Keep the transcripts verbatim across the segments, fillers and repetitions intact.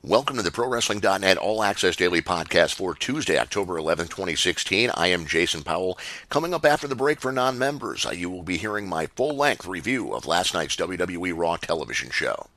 Welcome to the Pro Wrestling dot net All Access Daily Podcast for Tuesday, October eleventh, twenty sixteen. I am Jason Powell. Coming up after the break for non-members, uh, you will be hearing my full-length review of last night's W W E Raw television show.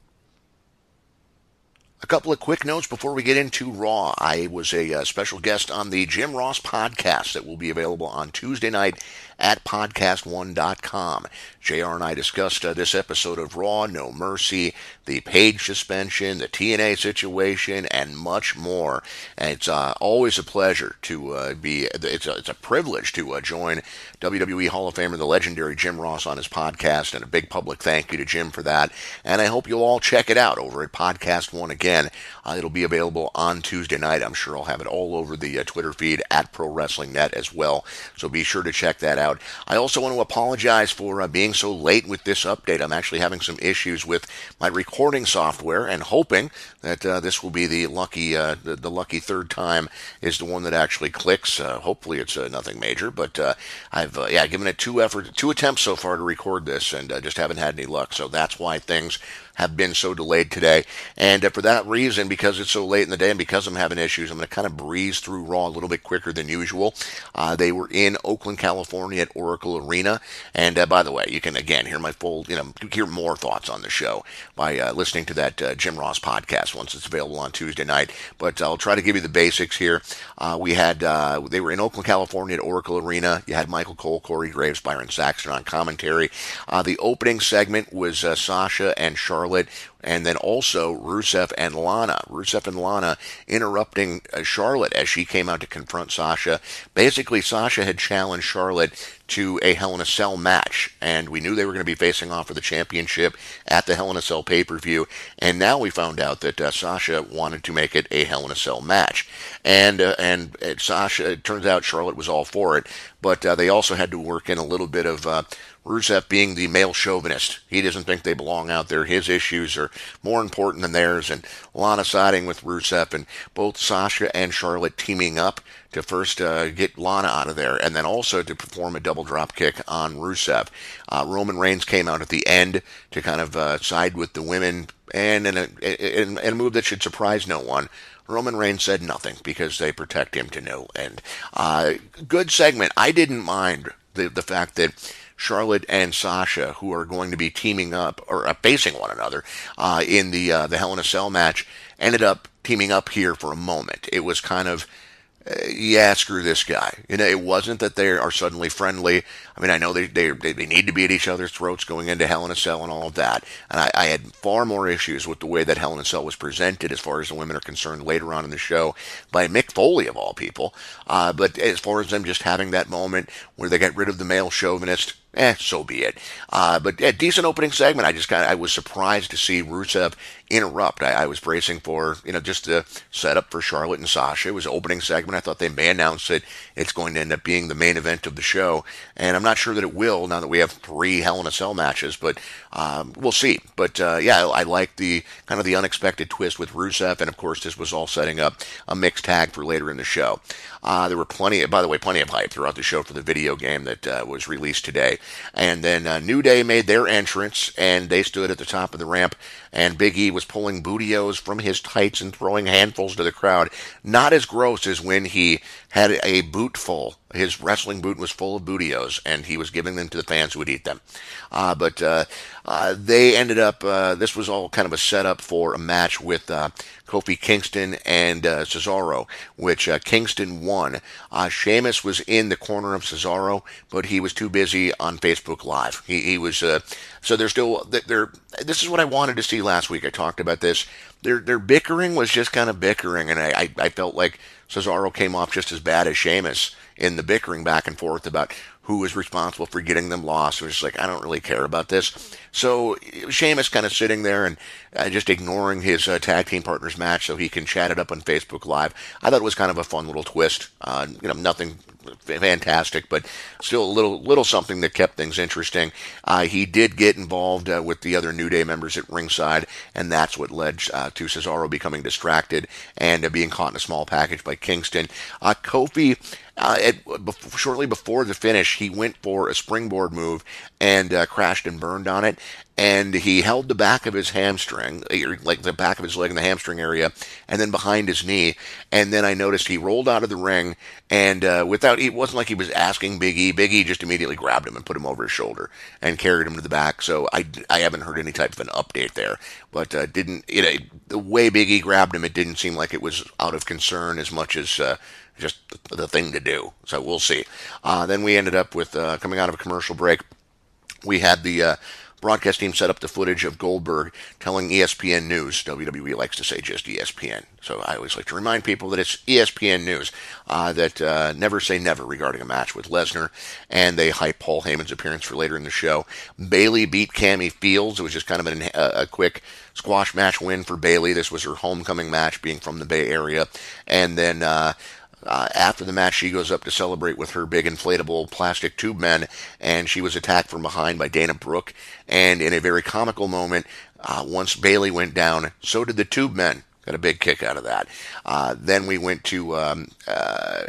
A couple of quick notes before we get into Raw. I was a uh, special guest on the Jim Ross podcast that will be available on Tuesday night at podcast one dot com. J R and I discussed uh, this episode of Raw, No Mercy, the Page suspension, the T N A situation, and much more. And it's uh, always a pleasure to uh, be, it's a, it's a privilege to uh, join W W E Hall of Famer, the legendary Jim Ross, on his podcast, and a big public thank you to Jim for that. And I hope you'll all check it out over at Podcast One again. Uh, it'll be available on Tuesday night. I'm sure I'll have it all over the uh, Twitter feed at Pro Wrestling Net as well. So be sure to check that out. I also want to apologize for uh, being so late with this update. I'm actually having some issues with my recording software, and hoping that uh, this will be the lucky uh, the, the lucky third time is the one that actually clicks. Uh, hopefully it's uh, nothing major, but uh, I've uh, yeah given it two effort two attempts so far to record this, and uh, just haven't had any luck. So that's why things have been so delayed today. And uh, for that reason, because it's so late in the day and because I'm having issues, I'm going to kind of breeze through Raw a little bit quicker than usual. Uh, they were in Oakland, California at Oracle Arena. And uh, by the way, you can again hear my full, you know, hear more thoughts on the show by uh, listening to that uh, Jim Ross podcast once it's available on Tuesday night. But I'll try to give you the basics here. Uh, we had, uh, they were in Oakland, California at Oracle Arena. You had Michael Cole, Corey Graves, Byron Saxton on commentary. Uh, the opening segment was uh, Sasha and Charlotte. And then also Rusev and Lana. Rusev and Lana interrupting uh, Charlotte as she came out to confront Sasha. Basically, Sasha had challenged Charlotte to a Hell in a Cell match, and we knew they were going to be facing off for the championship at the Hell in a Cell pay-per-view, and now we found out that uh, Sasha wanted to make it a Hell in a Cell match. And uh, and uh, Sasha, it turns out Charlotte was all for it, but uh, they also had to work in a little bit of uh, Rusev being the male chauvinist. He doesn't think they belong out there. His issues are more important than theirs, and Lana siding with Rusev, and both Sasha and Charlotte teaming up to first uh, get Lana out of there, and then also to perform a double drop kick on Rusev. Uh, Roman Reigns came out at the end to kind of uh, side with the women, and in a, in, in a move that should surprise no one, Roman Reigns said nothing because they protect him to no end. Uh, good segment. I didn't mind the the fact that Charlotte and Sasha, who are going to be teaming up or uh, facing one another uh, in the uh, the Hell in a Cell match, ended up teaming up here for a moment. It was kind of uh, yeah, screw this guy. You know, it wasn't that they are suddenly friendly. I mean, I know they they they need to be at each other's throats going into Hell in a Cell and all of that. And I, I had far more issues with the way that Hell in a Cell was presented as far as the women are concerned later on in the show by Mick Foley of all people. Uh, but as far as them just having that moment where they got rid of the male chauvinist, eh, so be it. Uh, but yeah, decent opening segment. I just kind of I was surprised to see Rusev interrupt. I, I was bracing for, you know, just the setup for Charlotte and Sasha. It was an opening segment. I thought they may announce it. It's going to end up being the main event of the show, and I'm not sure that it will now that we have three Hell in a Cell matches, but um, we'll see. But uh, yeah, I, I like the kind of the unexpected twist with Rusev, and of course this was all setting up a mixed tag for later in the show. Uh, there were plenty, by the way, plenty of hype throughout the show for the video game that uh, was released today. And then uh, New Day made their entrance, and they stood at the top of the ramp, and Big E was pulling bootios from his tights and throwing handfuls to the crowd. Not as gross as when he had a boot full. His wrestling boot was full of bootios, and he was giving them to the fans who would eat them. Uh, but uh, uh, they ended up, uh, this was all kind of a setup for a match with uh, Kofi Kingston and uh, Cesaro, which uh, Kingston won. Uh, Sheamus was in the corner of Cesaro, but he was too busy on Facebook Live. He, he was, uh, so they're still, they're, this is what I wanted to see last week. I talked about this. Their, their bickering was just kind of bickering, and I, I, I felt like Cesaro came off just as bad as Sheamus in the bickering back and forth about who was responsible for getting them lost. It was just like, I don't really care about this. So Sheamus kind of sitting there and uh, just ignoring his uh, tag team partner's match so he can chat it up on Facebook Live. I thought it was kind of a fun little twist. Uh, you know, nothing fantastic, but still a little little something that kept things interesting. Uh, he did get involved uh, with the other New Day members at ringside, and that's what led uh, to Cesaro becoming distracted and uh, being caught in a small package by Kingston. Uh, Kofi, uh, at, before, shortly before the finish, he went for a springboard move and uh, crashed and burned on it. and he held the back of his hamstring, like the back of his leg in the hamstring area, and then behind his knee. And then I noticed he rolled out of the ring, and uh, without, it wasn't like he was asking Big E. Big E just immediately grabbed him and put him over his shoulder and carried him to the back. So I, I haven't heard any type of an update there, but uh, didn't you know the way Big E grabbed him, it didn't seem like it was out of concern as much as uh, just the thing to do. So we'll see. Uh, then we ended up with uh, coming out of a commercial break. We had the uh, broadcast team set up the footage of Goldberg telling E S P N News. W W E likes to say just E S P N. So I always like to remind people that it's E S P N News, uh, that uh, never say never regarding a match with Lesnar. And they hype Paul Heyman's appearance for later in the show. Bayley beat Cammy Fields. It was just kind of an, a, a quick squash match win for Bayley. This was her homecoming match, being from the Bay Area. And then Uh, Uh, after the match, she goes up to celebrate with her big inflatable plastic tube men, and she was attacked from behind by Dana Brooke. And in a very comical moment, uh, once Bayley went down, so did the tube men. Got a big kick out of that. Uh, then we went to um, uh,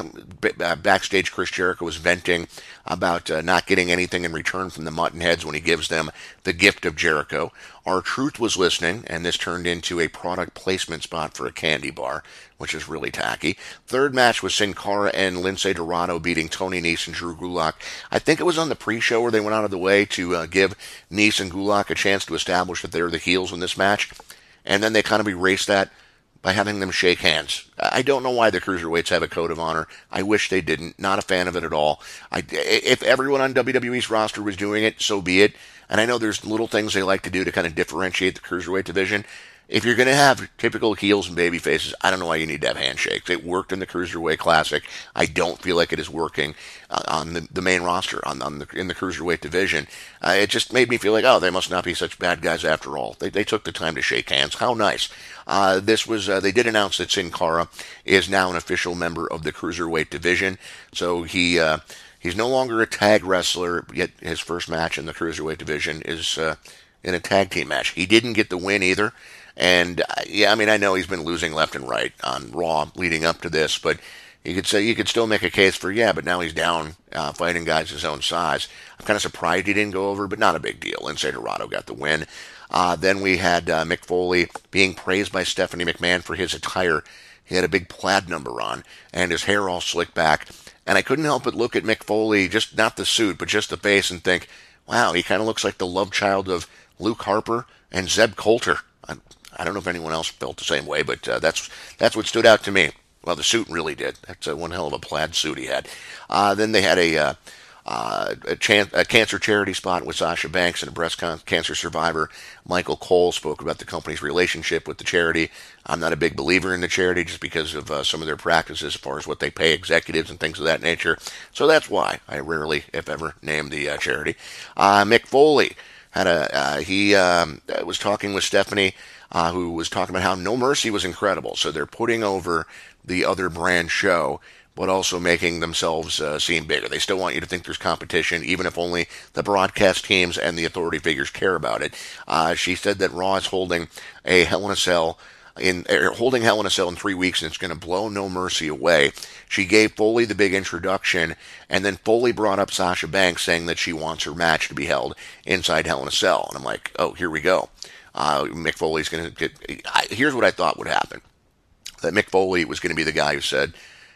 backstage. Chris Jericho was venting about uh, not getting anything in return from the Muttonheads when he gives them the gift of Jericho. R-Truth was listening, and this turned into a product placement spot for a candy bar, which is really tacky. Third match was Sin Cara and Lince Dorado beating Tony Nese and Drew Gulak. I think it was on the pre-show where they went out of the way to uh, give Nese and Gulak a chance to establish that they're the heels in this match. And then they kind of erased that by having them shake hands. I don't know why the Cruiserweights have a code of honor. I wish they didn't. Not a fan of it at all. I, if everyone on W W E's roster was doing it, so be it. And I know there's little things they like to do to kind of differentiate the Cruiserweight division. If you're going to have typical heels and baby faces, I don't know why you need to have handshakes. It worked in the Cruiserweight Classic. I don't feel like it is working uh, on the, the main roster, on, on the, in the Cruiserweight division. Uh, it just made me feel like, oh, they must not be such bad guys after all. They, they took the time to shake hands. How nice. Uh, this was, uh, they did announce that Sin Cara is now an official member of the Cruiserweight division. So he, uh, he's no longer a tag wrestler, yet his first match in the Cruiserweight division is uh, in a tag team match. He didn't get the win either. And uh, yeah, I mean, I know he's been losing left and right on Raw leading up to this, but you could say you could still make a case for yeah, but now he's down uh, fighting guys his own size. I'm kind of surprised he didn't go over, but not a big deal. Lince Dorado got the win. Uh, then we had uh, Mick Foley being praised by Stephanie McMahon for his attire. He had a big plaid number on and his hair all slicked back. And I couldn't help but look at Mick Foley, just not the suit, but just the face, and think, wow, he kind of looks like the love child of Luke Harper and Zeb Coulter. I, I don't know if anyone else felt the same way, but uh, that's that's what stood out to me. Well, the suit really did. That's uh, one hell of a plaid suit he had. Uh, then they had a, uh, uh, a, chan- a cancer charity spot with Sasha Banks, and a breast con- cancer survivor. Michael Cole spoke about the company's relationship with the charity. I'm not a big believer in the charity just because of uh, some of their practices as far as what they pay executives and things of that nature. So that's why I rarely, if ever, name the uh, charity. Uh, Mick Foley had a uh, he um, was talking with Stephanie. Uh, who was talking about how No Mercy was incredible. So they're putting over the other brand show, but also making themselves uh, seem bigger. They still want you to think there's competition, even if only the broadcast teams and the authority figures care about it. Uh, she said that Raw is holding a Hell in a Cell in er, holding Hell in a Cell in three weeks, and it's going to blow No Mercy away. She gave Foley the big introduction, and then Foley brought up Sasha Banks, saying that she wants her match to be held inside Hell in a Cell. And I'm like, oh, here we go. Uh, Mick Foley's going to get. I, here's what I thought would happen: that Mick Foley was going to be the guy who said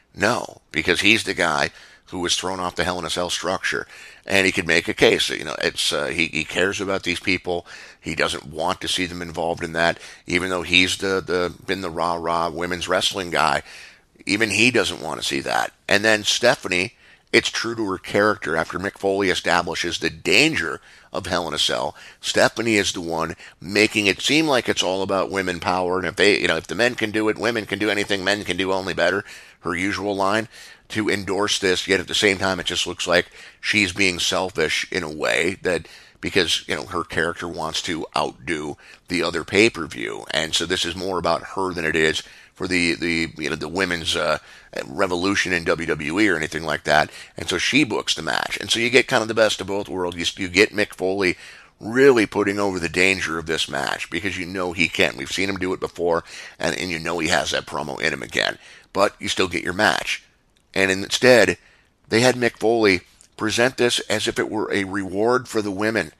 no, because he's the guy who was thrown off the Hell in a Cell structure, and he could make a case. You know, it's uh, he he cares about these people. He doesn't want to see them involved in that, even though he's the the been the rah rah women's wrestling guy. Even he doesn't want to see that. And then Stephanie, it's true to her character. After Mick Foley establishes the danger of Hell in a Cell, Stephanie is the one making it seem like it's all about women power, and if they, you know, if the men can do it, women can do anything men can do, only better. Her usual line to endorse this, yet at the same time, it just looks like she's being selfish in a way that because you know her character wants to outdo the other pay-per-view, and so this is more about her than it is for the the you know the women's uh, revolution in W W E or anything like that. And so she books the match, and so you get kind of the best of both worlds. You, you get Mick Foley really putting over the danger of this match because you know he can. We've seen him do it before, and, and you know he has that promo in him again. But you still get your match, and instead they had Mick Foley present this as if it were a reward for the women.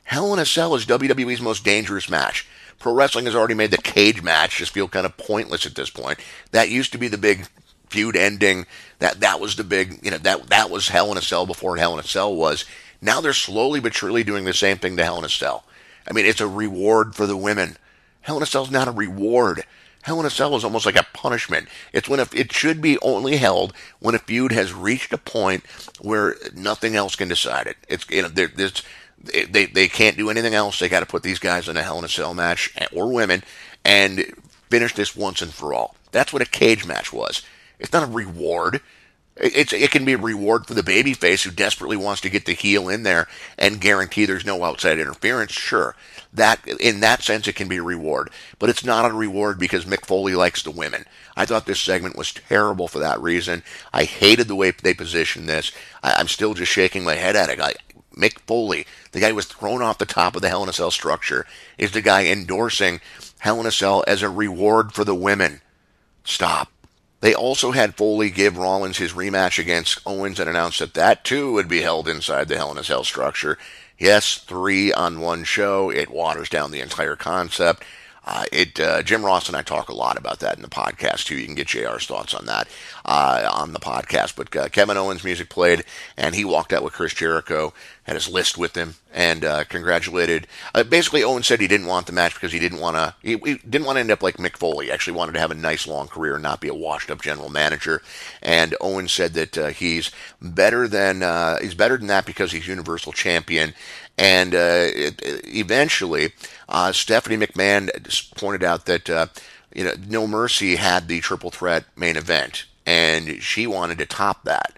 Hell in a Cell is W W E's most dangerous match. Pro wrestling has already made the cage match just feel kind of pointless at this point. That used to be the big feud ending. That that was the big, you know, that that was Hell in a Cell before Hell in a Cell was. Now they're slowly but surely doing the same thing to Hell in a Cell. I mean, it's a reward for the women. Hell in a Cell is not a reward. Hell in a Cell is almost like a punishment. It's when a, it should be only held when a feud has reached a point where nothing else can decide it. It's you know there, there's they they can't do anything else. They got to put these guys in a Hell in a Cell match or women and finish this once and for all. That's what a cage match was. It's not a reward. It's it can be a reward for the babyface who desperately wants to get the heel in there and guarantee there's no outside interference. Sure, that in that sense it can be a reward, but it's not a reward because Mick Foley likes the women. I thought this segment was terrible for that reason. I hated the way they positioned this. I, I'm still just shaking my head at it. I, Mick Foley, the guy who was thrown off the top of the Hell in a Cell structure, is the guy endorsing Hell in a Cell as a reward for the women. Stop. They also had Foley give Rollins his rematch against Owens and announced that that too would be held inside the Hell in a Cell structure. Yes, three on one show. It waters down the entire concept. Uh, it uh, Jim Ross and I talk a lot about that in the podcast too. You can get J R's thoughts on that uh, on the podcast. But uh, Kevin Owens' music played, and he walked out with Chris Jericho, had his list with him, and uh, congratulated. Uh, basically, Owens said he didn't want the match because he didn't want to. He, he didn't want to end up like Mick Foley. He actually wanted to have a nice long career and not be a washed-up general manager. And Owens said that uh, he's better than uh, he's better than that because he's Universal Champion. And uh, it, it, eventually, uh, Stephanie McMahon pointed out that uh, you know No Mercy had the triple threat main event, and she wanted to top that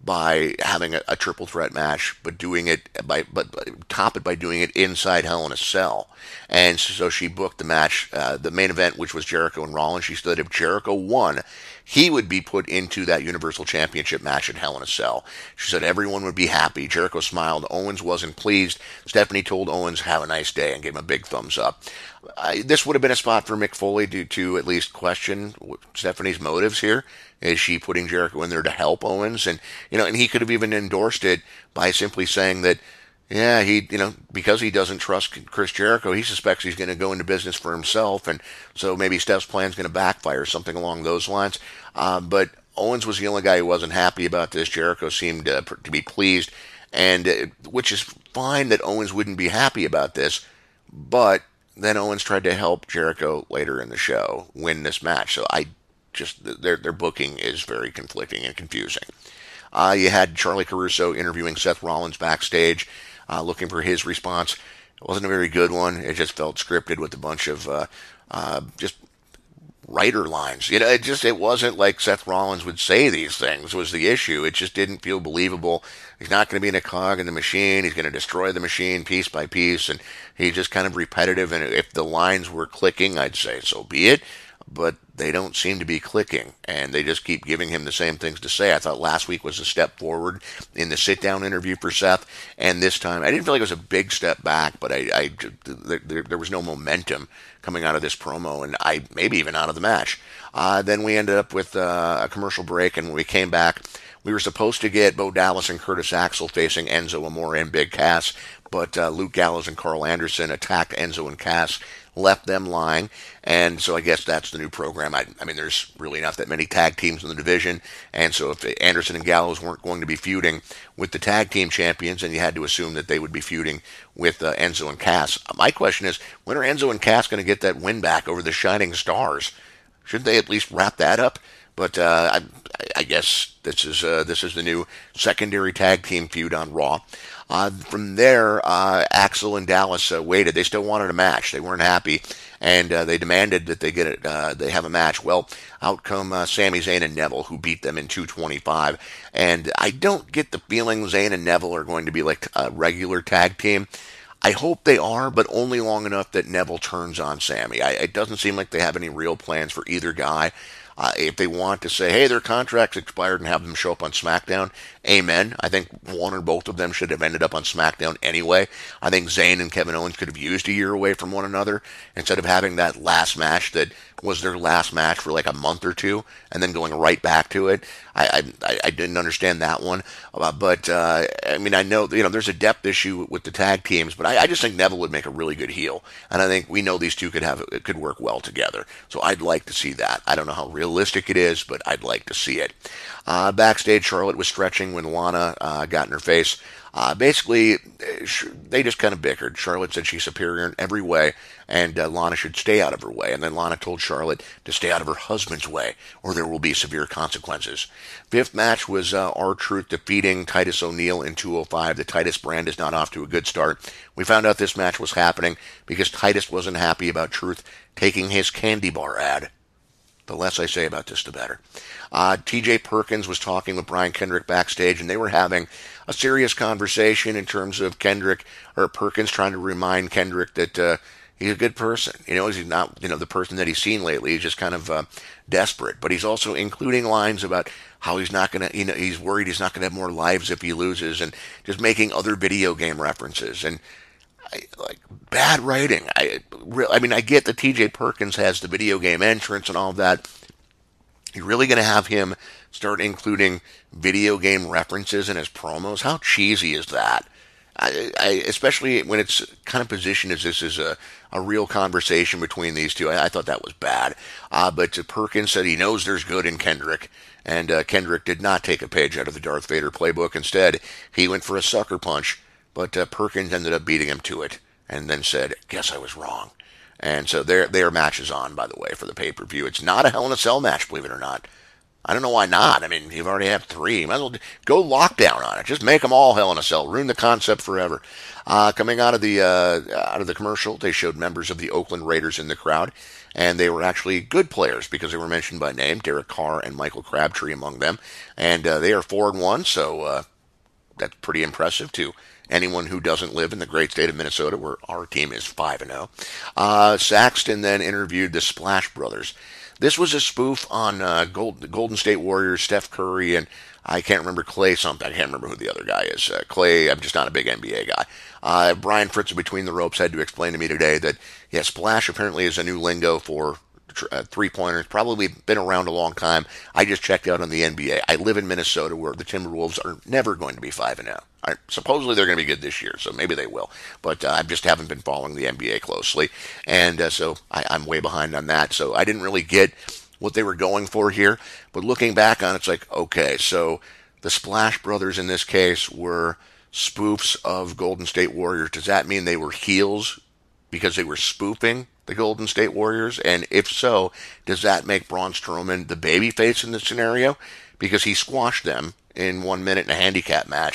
by having a, a triple threat match, but doing it by but, but top it by doing it inside Hell in a Cell. And so she booked the match, uh, the main event, which was Jericho and Rollins. She said if Jericho won, he would be put into that Universal Championship match at Hell in a Cell. She said everyone would be happy. Jericho smiled. Owens wasn't pleased. Stephanie told Owens, have a nice day, and gave him a big thumbs up. Uh, this would have been a spot for Mick Foley to, to at least question Stephanie's motives here. Is she putting Jericho in there to help Owens? And, you know, and he could have even endorsed it by simply saying that, yeah, he, you know, because he doesn't trust Chris Jericho, he suspects he's going to go into business for himself, and so maybe Steph's plan's going to backfire, something along those lines. Uh, but Owens was the only guy who wasn't happy about this. Jericho seemed uh, to be pleased, and uh, which is fine that Owens wouldn't be happy about this, but then Owens tried to help Jericho later in the show win this match. So I just their their booking is very conflicting and confusing. Uh, you had Charlie Caruso interviewing Seth Rollins backstage, uh, looking for his response. It wasn't a very good one. It just felt scripted with a bunch of uh, uh, just writer lines. You know, it just it wasn't like Seth Rollins would say these things was the issue. It just didn't feel believable. He's not going to be in a cog in the machine. He's going to destroy the machine piece by piece, and he's just kind of repetitive. And if the lines were clicking, I'd say so be it. But they don't seem to be clicking, and they just keep giving him the same things to say. I thought last week was a step forward in the sit-down interview for Seth, and this time I didn't feel like it was a big step back, but I, I there, there was no momentum coming out of this promo, and I maybe even out of the match. Uh, then we ended up with uh, a commercial break, and when we came back, we were supposed to get Bo Dallas and Curtis Axel facing Enzo Amore and Big Cass, but uh, Luke Gallows and Carl Anderson attacked Enzo and Cass, left them lying, and so I guess that's the new program. I, I mean, there's really not that many tag teams in the division, and so if Anderson and Gallows weren't going to be feuding with the tag team champions, then you had to assume that they would be feuding with uh, Enzo and Cass. My question is, when are Enzo and Cass going to get that win back over the Shining Stars? Shouldn't they at least wrap that up? But uh, I, I guess this is uh, this is the new secondary tag team feud on Raw. Uh, from there, uh, Axel and Dallas uh, waited. They still wanted a match. They weren't happy, and uh, they demanded that they get it. Uh, they have a match. Well, out come uh, Sami Zayn and Neville, who beat them in two twenty-five. And I don't get the feeling Zayn and Neville are going to be like a regular tag team. I hope they are, but only long enough that Neville turns on Sami. I, it doesn't seem like they have any real plans for either guy. Uh, if they want to say, hey, their contract's expired and have them show up on SmackDown, amen. I think one or both of them should have ended up on SmackDown anyway. I think Zayn and Kevin Owens could have used a year away from one another instead of having that last match that was their last match for like a month or two and then going right back to it. I I, I didn't understand that one. Uh, but, uh, I mean, I know, you know, there's a depth issue with the tag teams, but I, I just think Neville would make a really good heel. And I think we know these two could have, it could work well together. So I'd like to see that. I don't know how realistic it is, but I'd like to see it. Uh, backstage, Charlotte was stretching when Lana uh, got in her face. Uh, basically, they just kind of bickered. Charlotte said she's superior in every way, and uh, Lana should stay out of her way. And then Lana told Charlotte to stay out of her husband's way, or there will be severe consequences. Fifth match was uh, R-Truth defeating Titus O'Neil in two oh five. The Titus brand is not off to a good start. We found out this match was happening because Titus wasn't happy about Truth taking his candy bar ad. The less I say about this, the better. Uh, T J Perkins was talking with Brian Kendrick backstage, and they were having a serious conversation in terms of Kendrick, or Perkins trying to remind Kendrick that uh, he's a good person. You know, he's not, you know, the person that he's seen lately. He's just kind of uh, desperate. But he's also including lines about how he's not going to, you know, he's worried he's not going to have more lives if he loses, and just making other video game references. And I, like bad writing. I, I mean, I get that T J Perkins has the video game entrance and all of that. You're really going to have him start including video game references in his promos? How cheesy is that? I, I, especially when it's kind of positioned as this is a, a real conversation between these two. I, I thought that was bad. Uh, but Perkins said he knows there's good in Kendrick, and uh, Kendrick did not take a page out of the Darth Vader playbook. Instead, he went for a sucker punch, but uh, Perkins ended up beating him to it, and then said, guess I was wrong. And so their their match is on, by the way, for the pay-per-view. It's not a Hell in a Cell match, believe it or not. I don't know why not. I mean, you've already had three. You might as well go lockdown on it. Just make them all Hell in a Cell. Ruin the concept forever. Uh, coming out of the uh, out of the commercial, they showed members of the Oakland Raiders in the crowd, and they were actually good players because they were mentioned by name. Derek Carr and Michael Crabtree among them, and uh, they are four and one. So uh, that's pretty impressive too. Anyone who doesn't live in the great state of Minnesota, where our team is five and oh. Uh, Saxton then interviewed the Splash Brothers. This was a spoof on uh, Gold, the Golden State Warriors, Steph Curry, and I can't remember Clay something. I can't remember who the other guy is. Uh, Clay, I'm just not a big N B A guy. Uh, Brian Fritz of Between the Ropes had to explain to me today that, yeah, Splash apparently is a new lingo for Uh, three-pointers, probably been around a long time. I just checked out on the N B A. I live in Minnesota, where the Timberwolves are never going to be five and oh. Right? Supposedly they're going to be good this year, so maybe they will. But uh, I just haven't been following the N B A closely, and uh, so I, I'm way behind on that. So I didn't really get what they were going for here. But looking back on it, it's like, okay, so the Splash Brothers in this case were spoofs of Golden State Warriors. Does that mean they were heels because they were spoofing the Golden State Warriors? And if so, does that make Braun Strowman the babyface in this scenario? Because he squashed them in one minute in a handicap match.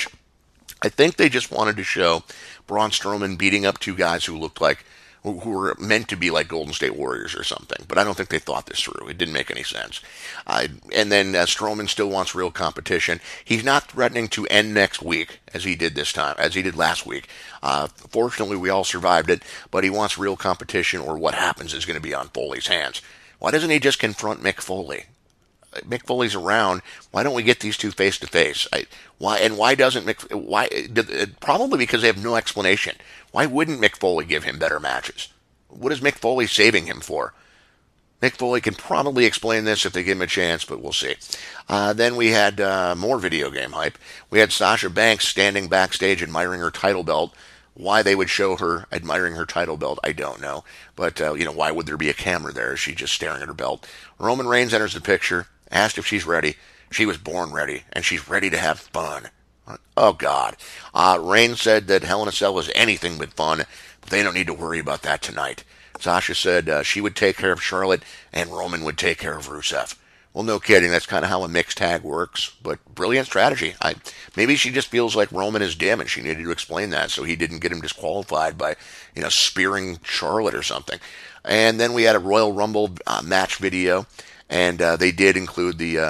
I think they just wanted to show Braun Strowman beating up two guys who looked like, who were meant to be like Golden State Warriors or something. But I don't think they thought this through. It didn't make any sense. Uh, and then uh, Strowman still wants real competition. He's not threatening to end next week as he did this time, as he did last week. Uh, fortunately, we all survived it, but he wants real competition, or what happens is going to be on Foley's hands. Why doesn't he just confront Mick Foley? Mick Foley's around. Why don't we get these two face to face? Why and why doesn't Mick? Why? Probably because they have no explanation. Why wouldn't Mick Foley give him better matches? What is Mick Foley saving him for? Mick Foley can probably explain this if they give him a chance, but we'll see. Uh, then we had uh, more video game hype. We had Sasha Banks standing backstage admiring her title belt. Why they would show her admiring her title belt, I don't know. But, uh, you know, why would there be a camera there? Is she just staring at her belt? Roman Reigns enters the picture, asked if she's ready. She was born ready, and she's ready to have fun. Oh, God. Uh, Reigns said that Hell in a Cell is anything but fun, but they don't need to worry about that tonight. Sasha said uh, she would take care of Charlotte, and Roman would take care of Rusev. Well, no kidding. That's kind of how a mixed tag works, but brilliant strategy. I, maybe she just feels like Roman is dim, and she needed to explain that, so he didn't get him disqualified by, you know, spearing Charlotte or something. And then we had a Royal Rumble uh, match video, and uh, they did include the uh,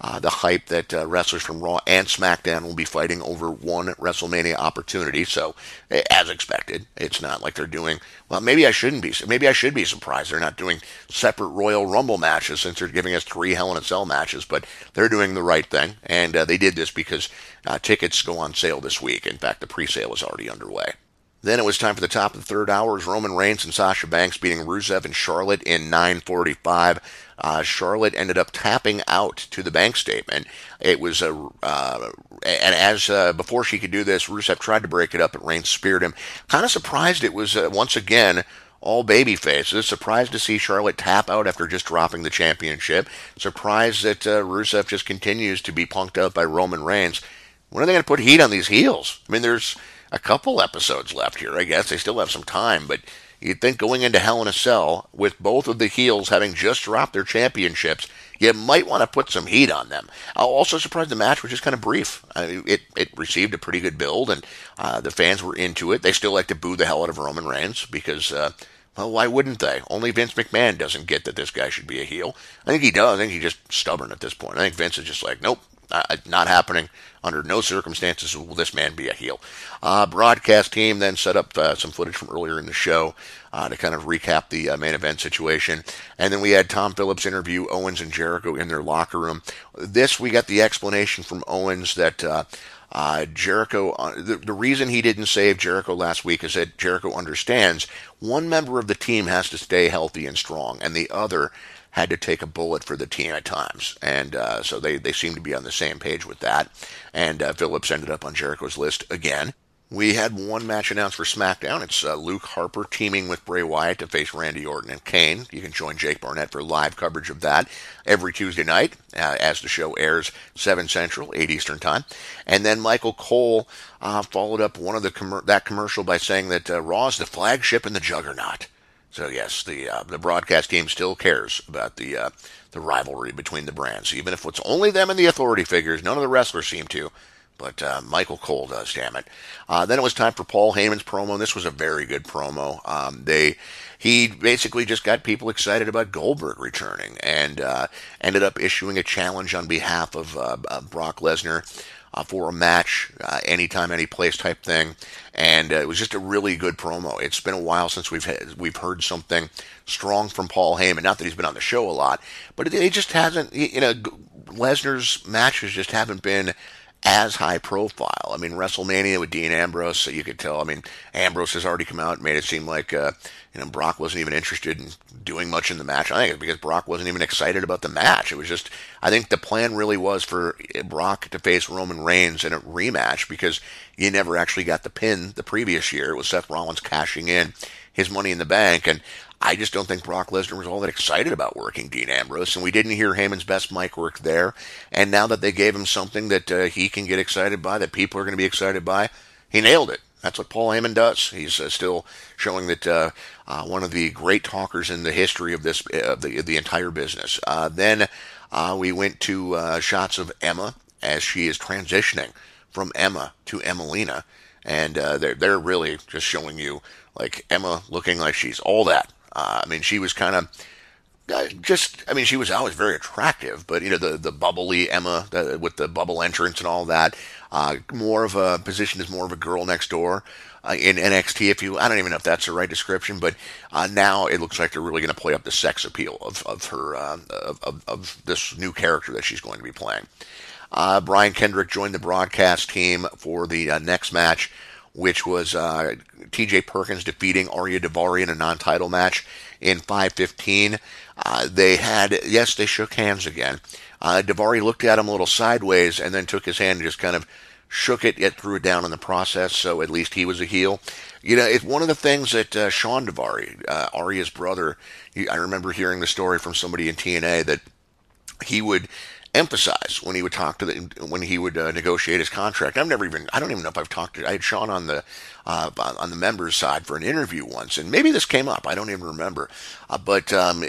uh, the hype that uh, wrestlers from Raw and SmackDown will be fighting over one WrestleMania opportunity. So, as expected, it's not like they're doing, well, maybe I shouldn't be, maybe I should be surprised they're not doing separate Royal Rumble matches since they're giving us three Hell in a Cell matches, but they're doing the right thing. And uh, they did this because uh, tickets go on sale this week. In fact, the pre-sale is already underway. Then it was time for the top of the third hour as Roman Reigns and Sasha Banks beating Rusev and Charlotte in nine forty-five. Uh, Charlotte ended up tapping out to the Banks statement. It was a, uh, and as uh, before she could do this, Rusev tried to break it up, but Reigns speared him. Kind of surprised it was uh, once again all baby faces. Surprised to see Charlotte tap out after just dropping the championship. Surprised that uh, Rusev just continues to be punked out by Roman Reigns. When are they going to put heat on these heels? I mean, there's a couple episodes left here, I guess. They still have some time, but you'd think going into Hell in a Cell, with both of the heels having just dropped their championships, you might want to put some heat on them. I'm also surprised the match was just kind of brief. I mean, it, it received a pretty good build, and uh, the fans were into it. They still like to boo the hell out of Roman Reigns because, uh, well, why wouldn't they? Only Vince McMahon doesn't get that this guy should be a heel. I think he does. I think he's just stubborn at this point. I think Vince is just like, nope, uh, not happening. Under no circumstances will this man be a heel. Uh, broadcast team then set up uh, some footage from earlier in the show uh, to kind of recap the uh, main event situation. And then we had Tom Phillips interview Owens and Jericho in their locker room. This, we got the explanation from Owens that uh, uh, Jericho, uh, the, the reason he didn't save Jericho last week is that Jericho understands one member of the team has to stay healthy and strong, and the other had to take a bullet for the team at times. And uh, so they, they seem to be on the same page with that. And uh, Phillips ended up on Jericho's list again. We had one match announced for SmackDown. It's uh, Luke Harper teaming with Bray Wyatt to face Randy Orton and Kane. You can join Jake Barnett for live coverage of that every Tuesday night uh, as the show airs seven Central, eight Eastern Time. And then Michael Cole uh, followed up one of the com- that commercial by saying that uh, Raw is the flagship and the juggernaut. So yes, the uh, the broadcast team still cares about the uh, the rivalry between the brands, even if it's only them and the authority figures. None of the wrestlers seem to, but uh, Michael Cole does. Damn it! Uh, then it was time for Paul Heyman's promo. This was a very good promo. Um, they he basically just got people excited about Goldberg returning, and uh, ended up issuing a challenge on behalf of uh, uh, Brock Lesnar. Uh, for a match, uh, anytime, any place type thing, and uh, it was just a really good promo. It's been a while since we've had, we've heard something strong from Paul Heyman. Not that he's been on the show a lot, but it, it just hasn't. You know, Lesnar's matches just haven't been as high profile. I mean, WrestleMania with Dean Ambrose, so you could tell. I mean, Ambrose has already come out and made it seem like uh, you know Brock wasn't even interested in doing much in the match. I think it's because Brock wasn't even excited about the match. It was just, I think the plan really was for Brock to face Roman Reigns in a rematch because you never actually got the pin the previous year. It was Seth Rollins cashing in his Money in the Bank, and I just don't think Brock Lesnar was all that excited about working Dean Ambrose, and we didn't hear Heyman's best mic work there. And now that they gave him something that uh, he can get excited by, that people are going to be excited by, he nailed it. That's what Paul Heyman does. He's uh, still showing that uh, uh, one of the great talkers in the history of this of the the entire business. Uh, then uh, we went to uh, shots of Emma as she is transitioning from Emma to Emelina, and uh, they're they're really just showing you like Emma looking like she's all that. Uh, I mean, she was kind of uh, just, I mean, she was always very attractive, but, you know, the, the bubbly Emma the, with the bubble entrance and all that, uh, more of a position as more of a girl next door uh, in N X T, if you, I don't even know if that's the right description, but uh, now it looks like they're really going to play up the sex appeal of, of her, uh, of, of this new character that she's going to be playing. Uh, Brian Kendrick joined the broadcast team for the uh, next match, which was uh, T J Perkins defeating Arya Daivari in a non-title match in five fifteen. Uh, they had, yes, they shook hands again. Uh, Daivari looked at him a little sideways and then took his hand and just kind of shook it, yet threw it down in the process, so at least he was a heel. You know, it's one of the things that uh, Sean Daivari, uh, Arya's brother, he, I remember hearing the story from somebody in T N A that he would emphasize when he would talk to the when he would uh, negotiate his contract. I've never even I don't even know if I've talked to I had Sean on the uh, on the members side for an interview once, and maybe this came up. I don't even remember, uh, but um,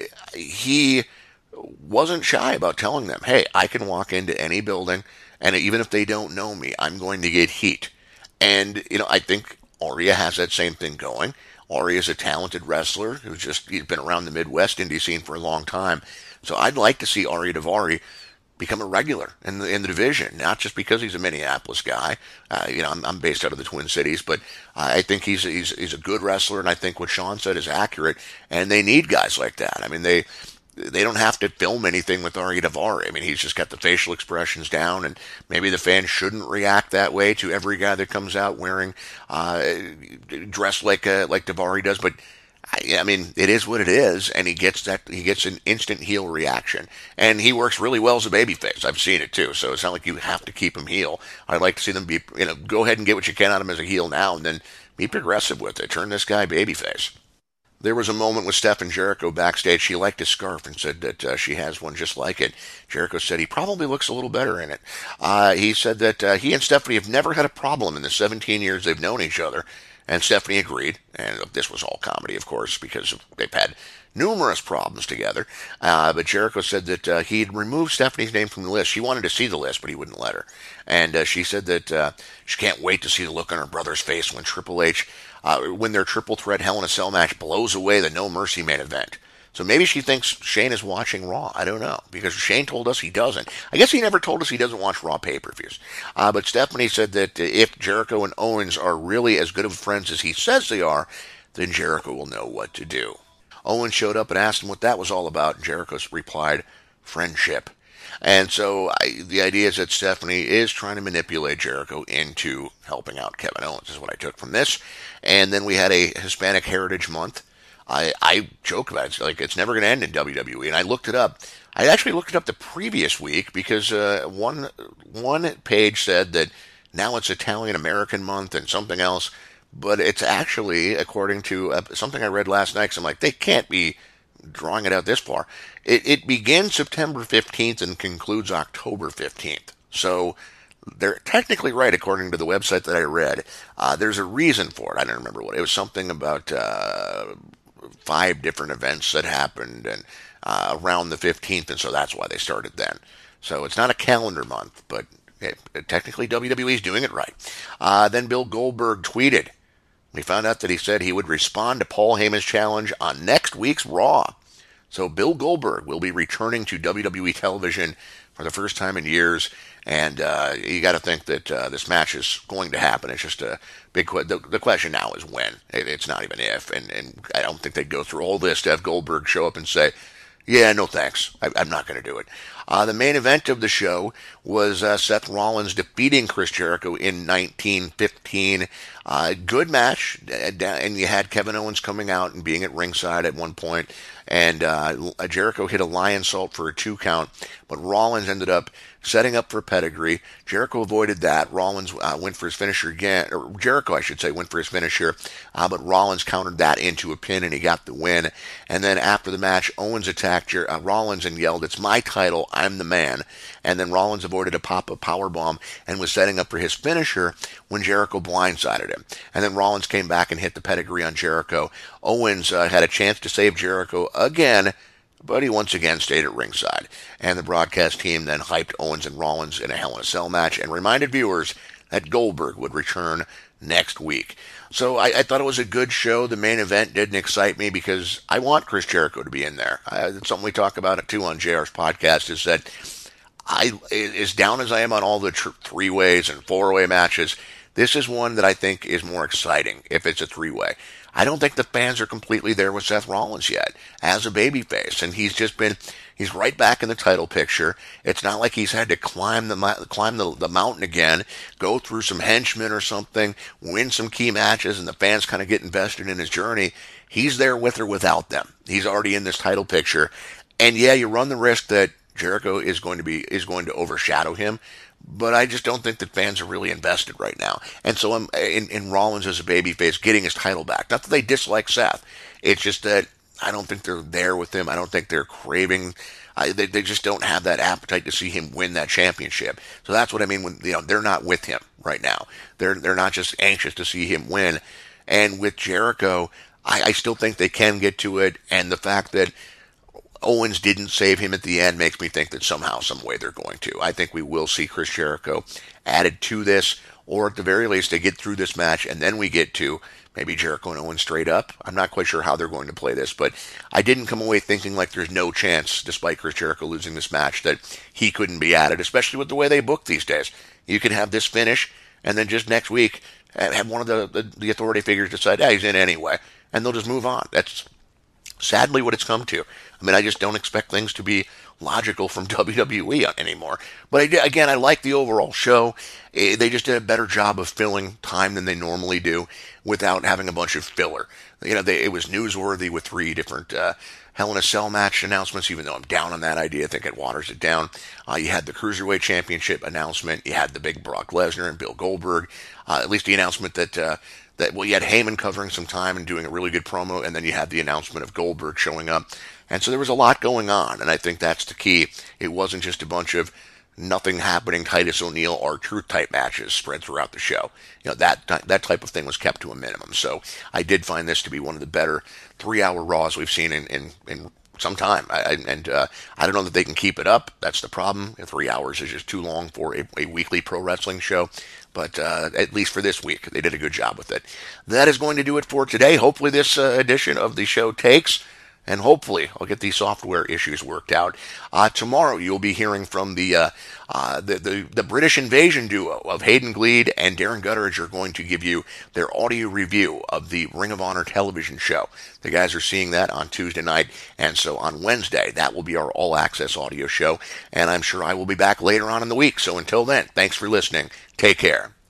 he wasn't shy about telling them, "Hey, I can walk into any building, and even if they don't know me, I'm going to get heat." And you know, I think Arya has that same thing going. Arya is a talented wrestler who's just he's been around the Midwest indie scene for a long time. So I'd like to see Arya Daivari become a regular in the in the division, not just because he's a Minneapolis guy. Uh, you know, I'm, I'm based out of the Twin Cities, but I think he's he's he's a good wrestler, and I think what Sean said is accurate. And they need guys like that. I mean, they they don't have to film anything with Ari Daivari. I mean, he's just got the facial expressions down, and maybe the fans shouldn't react that way to every guy that comes out wearing uh, dressed like uh, like Daivari does, but. I mean, it is what it is, and he gets that he gets an instant heel reaction, and he works really well as a babyface. I've seen it too, so it's not like you have to keep him heel. I'd like to see them be, you know, go ahead and get what you can out of him as a heel now, and then be progressive with it. Turn this guy babyface. There was a moment with Steph and Jericho backstage. She liked his scarf and said that uh, she has one just like it. Jericho said he probably looks a little better in it. Uh, he said that uh, he and Stephanie have never had a problem in the seventeen years they've known each other. And Stephanie agreed, and this was all comedy, of course, because they've had numerous problems together. Uh, but Jericho said that uh, he'd removed Stephanie's name from the list. She wanted to see the list, but he wouldn't let her. And uh, she said that uh, she can't wait to see the look on her brother's face when Triple H, uh, when their triple threat Hell in a Cell match blows away the No Mercy main event. So maybe she thinks Shane is watching Raw. I don't know, because Shane told us he doesn't. I guess he never told us he doesn't watch Raw pay-per-views. Uh, but Stephanie said that if Jericho and Owens are really as good of friends as he says they are, then Jericho will know what to do. Owens showed up and asked him what that was all about, and Jericho replied, friendship. And so I, the idea is that Stephanie is trying to manipulate Jericho into helping out Kevin Owens, is what I took from this. And then we had a Hispanic Heritage Month. I, I joke about it. It's like it's never going to end in W W E, and I looked it up. I actually looked it up the previous week because uh, one one page said that now it's Italian American Month and something else, but it's actually, according to uh, something I read last night, 'cause I'm like, they can't be drawing it out this far. It, it begins September fifteenth and concludes October fifteenth. So they're technically right, according to the website that I read. Uh, there's a reason for it. I don't remember what. It was something about Uh, five different events that happened and uh, around the fifteenth, and so that's why they started then. So it's not a calendar month, but it, it, technically W W E is doing it right. Uh, then Bill Goldberg tweeted. We found out that he said he would respond to Paul Heyman's challenge on next week's Raw. So Bill Goldberg will be returning to W W E television for the first time in years, and uh, you got to think that uh, this match is going to happen. It's just a big que- the, the question now is when. It, it's not even if, and, and I don't think they'd go through all this to have Goldberg show up and say, yeah, no thanks, I, I'm not going to do it. Uh, the main event of the show was uh, Seth Rollins defeating Chris Jericho in nineteen fifteen. Uh, good match, and you had Kevin Owens coming out and being at ringside at one point, and uh, Jericho hit a Lionsault for a two count, but Rollins ended up setting up for pedigree. Jericho avoided that. Rollins uh, went for his finisher again, or Jericho, I should say, went for his finisher, uh, but Rollins countered that into a pin, and he got the win. And then after the match, Owens attacked Jer- uh, Rollins and yelled, "It's my title, I'm the man." And then Rollins avoided a pop-up powerbomb and was setting up for his finisher when Jericho blindsided him. And then Rollins came back and hit the pedigree on Jericho. Owens uh, had a chance to save Jericho again, but he once again stayed at ringside. And the broadcast team then hyped Owens and Rollins in a Hell in a Cell match and reminded viewers that Goldberg would return next week. So I, I thought it was a good show. The main event didn't excite me because I want Chris Jericho to be in there. Uh, it's something we talk about it too on J R's podcast, is that I, as down as I am on all the tr- three-ways and four-way matches, this is one that I think is more exciting if it's a three-way. I don't think the fans are completely there with Seth Rollins yet as a babyface, and he's just been, he's right back in the title picture. It's not like he's had to climb the climb the, the mountain again, go through some henchmen or something, win some key matches, and the fans kind of get invested in his journey. He's there with or without them. He's already in this title picture, and yeah, you run the risk that Jericho is going to be is going to overshadow him, but I just don't think that fans are really invested right now. And so I'm in, in Rollins as a babyface getting his title back. Not that they dislike Seth, it's just that I don't think they're there with him. I don't think they're craving. I, they they just don't have that appetite to see him win that championship. So that's what I mean when, you know, they're not with him right now. They're they're not just anxious to see him win. And with Jericho, I, I still think they can get to it. And the fact that Owens didn't save him at the end makes me think that somehow, some way they're going to. I think we will see Chris Jericho added to this, or at the very least, they get through this match, and then we get to maybe Jericho and Owens straight up. I'm not quite sure how they're going to play this, but I didn't come away thinking like there's no chance, despite Chris Jericho losing this match, that he couldn't be added, especially with the way they book these days. You can have this finish, and then just next week, have one of the, the, the authority figures decide, yeah, he's in anyway, and they'll just move on. That's sadly what it's come to. I mean, I just don't expect things to be logical from W W E anymore. But I, again, I like the overall show. They just did a better job of filling time than they normally do without having a bunch of filler. You know, they, it was newsworthy with three different uh, Hell in a Cell match announcements, even though I'm down on that idea. I think it waters it down. Uh, you had the Cruiserweight Championship announcement. You had the big Brock Lesnar and Bill Goldberg. Uh, at least the announcement that... Uh, That, well, you had Heyman covering some time and doing a really good promo, and then you had the announcement of Goldberg showing up. And so there was a lot going on, and I think that's the key. It wasn't just a bunch of nothing happening Titus O'Neil or Truth type matches spread throughout the show. You know, that that type of thing was kept to a minimum. So I did find this to be one of the better three-hour Raws we've seen in, in, in some time. I, and uh, I don't know that they can keep it up. That's the problem. Three hours is just too long for a, a weekly pro wrestling show. But uh, at least for this week, they did a good job with it. That is going to do it for today. Hopefully this uh, edition of the show takes, and hopefully I'll get these software issues worked out. Uh, tomorrow you'll be hearing from the, uh, uh, the, the the British Invasion duo of Hayden Gleed and Darren Gutteridge are going to give you their audio review of the Ring of Honor television show. The guys are seeing that on Tuesday night, and so on Wednesday, that will be our all-access audio show, and I'm sure I will be back later on in the week. So until then, thanks for listening. Take care.